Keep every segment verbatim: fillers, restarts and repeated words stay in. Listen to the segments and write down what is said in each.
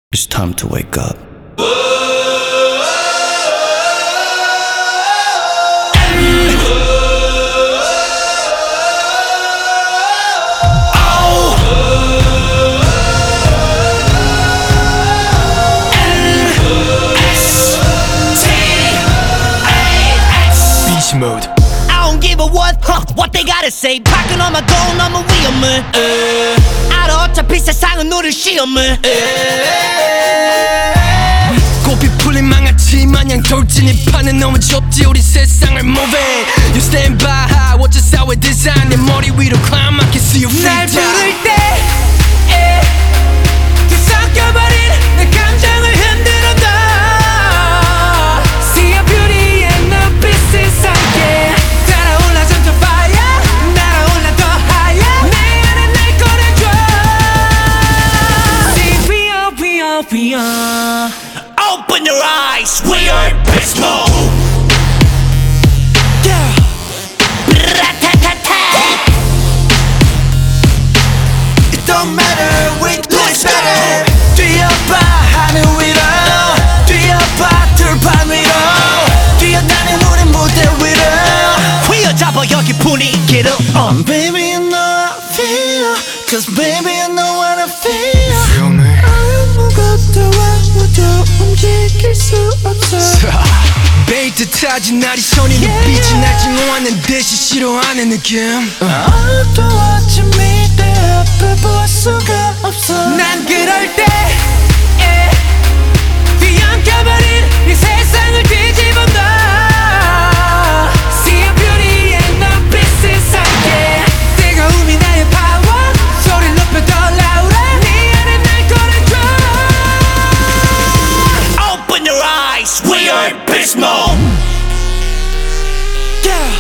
It's time to wake up. Mode. I don't give a what, huh, what they gotta say. 밖은 엄마 고 너무 위험해. 알아 어차피 세상은 우릴 시험을. 고삐 풀린 망아치 마냥 돌진이 파는 너무 좁지 우리 세상을 moving. You stand by high, watch us how we design. 내 머리 위로 climb, I can see you free. 날 부를 때 뒤섞여버린 내 감정을 흔들어 놔. See your beauty and the pieces 함께 달아올라 점점 fire. 날아올라 더 higher. 내 안에 날 꺼내줘. See we are, we are, we are. Open your eyes, we are beast mode. Yeah. It don't matter, we do it better. 뛰어봐 하늘 위로, 뛰어봐 들판 위로, 뛰어다닌 우리 무대 위로. 휘어잡아 여기 분위기를. uh. Baby you know I feel, cause baby you know what I feel. Feel me? 아무것도 아무도 움직일 수 없어. 베이트 타진 날이 손이 눈빛이 날 증오하는 듯이 싫어하는 느낌. 어두 아침이 내 앞에 볼 수가 없어. 난 그럴 때 뒤엉켜버린 이 세상을 뒤집어 놔. See your beauty and the pieces 함께 뜨거움이 나의 power. 소리를 높여 더 louder. 네 안에 날 꺼내줘. Open your eyes, we are beast mode. Yeah.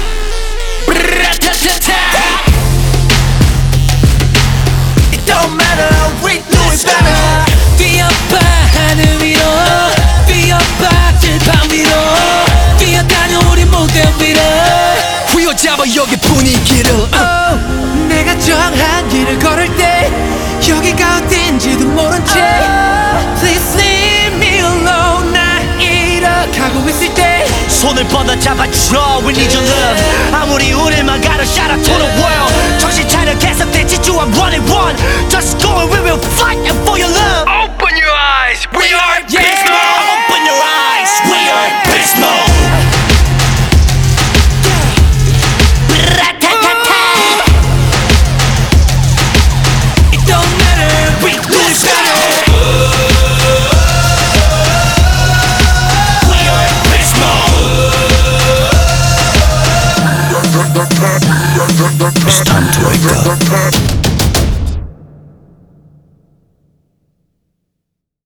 It don't matter, we do it better. 뛰어봐 하늘 위로, 뛰어봐 들판 위로, 뛰어다녀 우리 무대 위로. 휘어잡아 여기 분위기를. uh. 내가 정한 길을 걸을 때 여기가 어딘지도 모른 채 Please leave me alone. 나 잃어가고 있을 때 손을 뻗어 잡아줘, we need your love. 아무리 우릴 막아도 shout out to the world. 정신 차려 계속돼 지주와 one and one. Just go and we will fight for your love. Open your eyes, we are beast mode. Open your eyes, we are beast mode. It don't matter, We do it better. We are beast mode. It's time to wake up.